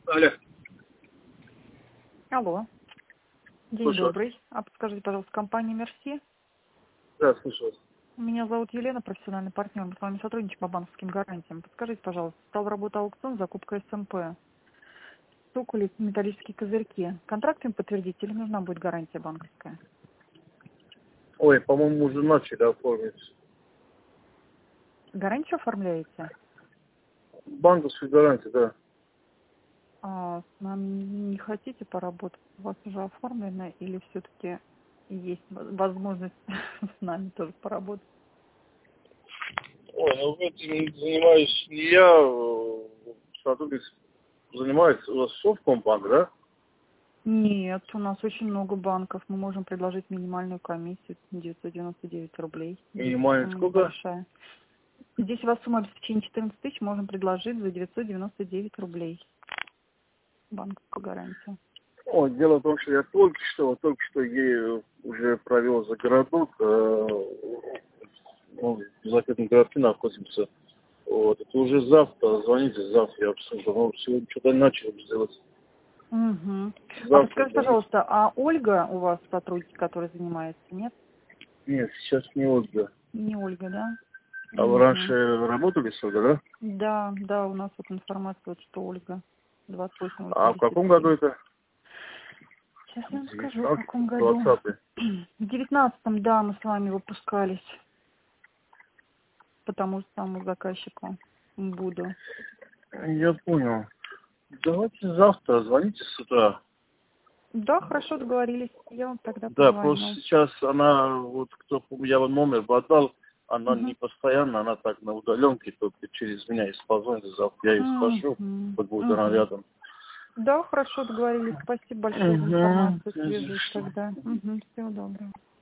Алло. Алло. День Слушаю. добрый. А подскажите, пожалуйста, компания «Мерси». Да, слушаю. Меня зовут Елена, профессиональный партнер. Мы с вами сотрудничаем по банковским гарантиям. Подскажите, пожалуйста, стал работа аукцион, закупка СМП. Стукали металлические козырьки. Контракт им подтвердить или нужна будет гарантия банковская? Ой, по-моему, уже начали оформить. Гарантию оформляете? Банковскую гарантию, да. А с нами не хотите поработать? У вас уже оформлено или все-таки есть возможность с нами тоже поработать? Ой, ну этим занимаюсь не я, сотрудник занимается у вас Совкомбанк, да? Нет, у нас очень много банков. Мы можем предложить минимальную комиссию 999 рублей. Здесь Минимально сумма сколько? небольшая. Здесь у вас сумма обеспечения 14 тысяч, можем предложить за 999 рублей. Банковскую гарантию. Ой, дело в том, что я только что ей уже провел за городок, ну, в закрытом городке находимся. Вот, это уже завтра, звоните завтра, я обсужу. Ну, сегодня что-то начал делать. Угу. А Завтра подскажите, звоните. пожалуйста, а Ольга у вас сотрудник, который занимается, нет? Нет, сейчас не Ольга. Не Ольга, да? А вы Угу. раньше работали с Ольгой, да? Да, да, у нас вот информация, вот, что Ольга А в каком году 2887. это? Сейчас я вам скажу, в 19, каком году. 20. В 19-м, да, мы с вами выпускались по тому же самому заказчику буду. Я понял. Давайте завтра, звоните с утра. Да, хорошо, договорились. Я вам тогда Да, просто позвоню. сейчас она, вот кто, я вам номер отдал, она не Угу. постоянно, она так на удаленке, только через меня, если позвоните завтра, я ей скажу, Угу. вот будет она Угу. рядом. Да, хорошо, договорились. Спасибо большое за Угу. информацию. Свяжусь тогда. Угу. Всего доброго.